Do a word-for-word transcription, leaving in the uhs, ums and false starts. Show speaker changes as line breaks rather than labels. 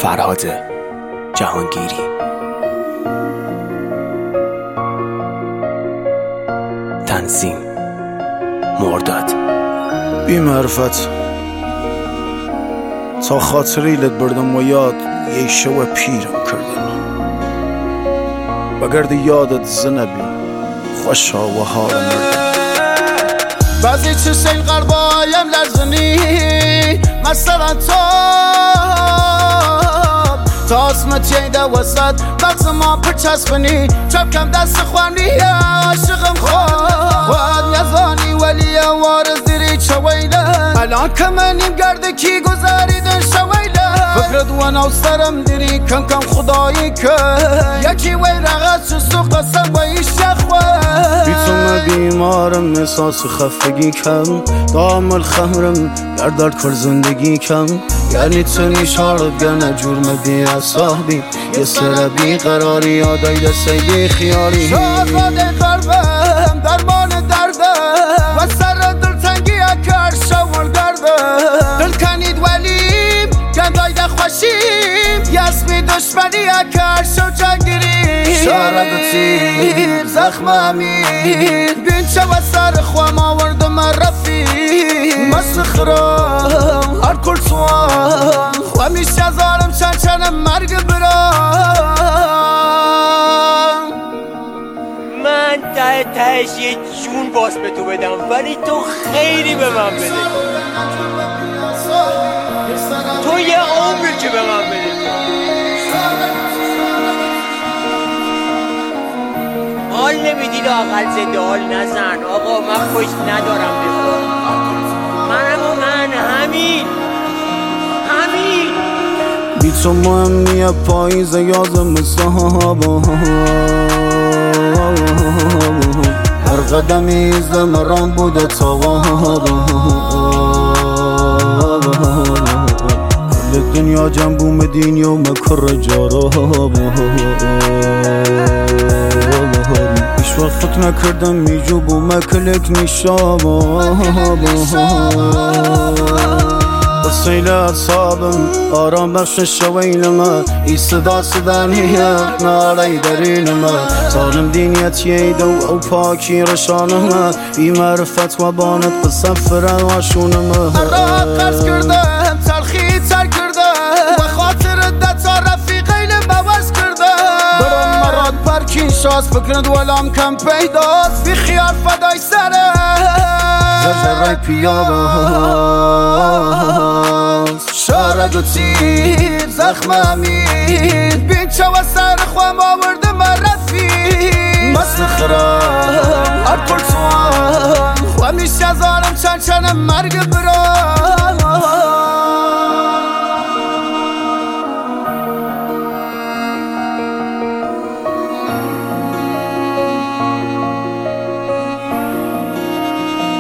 فرهاد جهانگیری. تنظیم مرداد.
بی معرفت تا خاطری لد بردم و یاد یه شو پیرم کردن بگرد یادت زنبی خوشا و حال مردم. بعضی چشین قربایم لرزنی مثلا تا تا اسمت ییده وسط مغز ما پر چسبنی چپ کم دست خوانی عاشقم خواد نیزانی ولی وارز دیری چویله الان کمنیم گرده کی گذاریدن شویله فکرت و نوسترم دیری کم کم خدایی که یکی وی رغت شست و قسم و ایش شخوه بیتون بیمارم احساس خفگی کم دام الخمرم گردار کر زندگی کم یعنی تنی شارب گنه جرم بی اصحابی یه سر بی قراری یادای دسته بی خیالی شاهزاده قربم درمان دردم و سر دلتنگی اکر شمال گردم دل کنید ولیم گندای ده خوشیم یسمی دشمنی اکر شو جنگیری شارب تیر زخم امیر بین چه و سر خوام آوردم رفیق مسخرم هر کل سوام و میشه زارم چند چند مرگ برام.
من ته تهش یه جون باز به تو بدم ولی تو خیلی به من بده، تو یه عمری که به من بده. حال نمیدید آقل زنده حال نزن آقا، من خوش ندارم بخور منم و من همین همین
بی تو مهمیه پاییزه یازم صحابا هر قدمی زمران بوده توابا کل دنیا جنبو مدین یوم کر جارابا ایش وقت فکر نکردم میجوب و مکلک نیشابا سیل اصابم آرام بخش شویلمه ای صدا صدانیه نالی درینمه سالم دینیت ییده و پاکی رشانمه بی معرفت و بانت بسفر واشونمه مرا قرض کردم تلخی تر کردم و خاطر دتا رفیقین بوز کردم برام مراد پرکین شاست فکرد ولام کم پیداست بی خیال فدای سره زرزرای پیاباست شارد و تیر زخم امیر بین چه و سر خوام آورده من رفیق مسخرم هر کل سوام و میشه زارم چند چند مرگ برام.